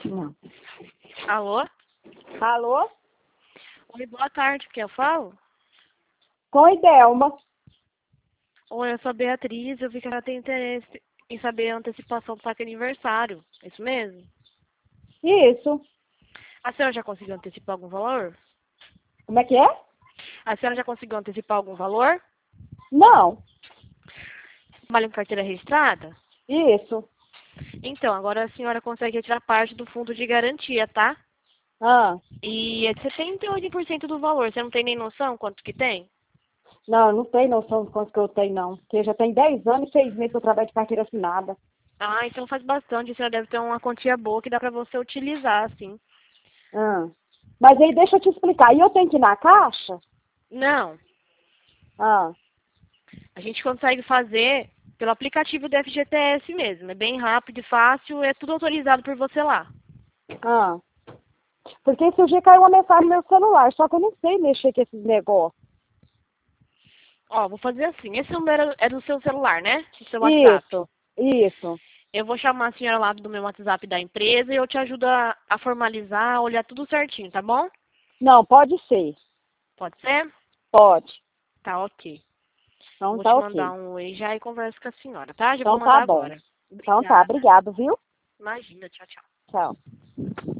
Não. Alô? Alô? Oi, boa tarde, quem eu falo? Oi, Delma. Oi, eu sou a Beatriz, eu vi que ela tem interesse em saber a antecipação do saque aniversário. É isso mesmo? Isso. A senhora já conseguiu antecipar algum valor? Como é que é? A senhora já conseguiu antecipar algum valor? Não. Trabalha em carteira registrada? Isso. Então, agora a senhora consegue retirar parte do fundo de garantia, tá? Ah. E é de 78% do valor. Você não tem nem noção quanto que tem? Não, não tenho noção de quanto que eu tenho, não. Porque já tem 10 anos e 6 meses que eu trabalho de carteira assinada. Ah, então faz bastante. A senhora deve ter uma quantia boa que dá pra você utilizar, assim. Ah. Mas aí deixa eu te explicar. E eu tenho que ir na caixa? Não, Ah. a gente consegue fazer pelo aplicativo do FGTS mesmo. É bem rápido e fácil, é tudo autorizado por você lá. Ah. Porque esse dia caiu uma mensagem no meu celular, só que eu não sei mexer com esses negócios. Ó, vou fazer assim. Esse número é do seu celular, né? Do seu WhatsApp. Isso. Isso. Eu vou chamar a senhora lá do meu WhatsApp da empresa e eu te ajudo a formalizar, a olhar tudo certinho, tá bom? Não, pode ser. Pode ser? Pode. Tá, ok. Então Vou te tá mandar ok. um oi já e converso com a senhora, tá? Já vou Então tá mandar bom. agora. Então tá, Obrigada. obrigado, viu? Imagina, tchau, tchau. Tchau.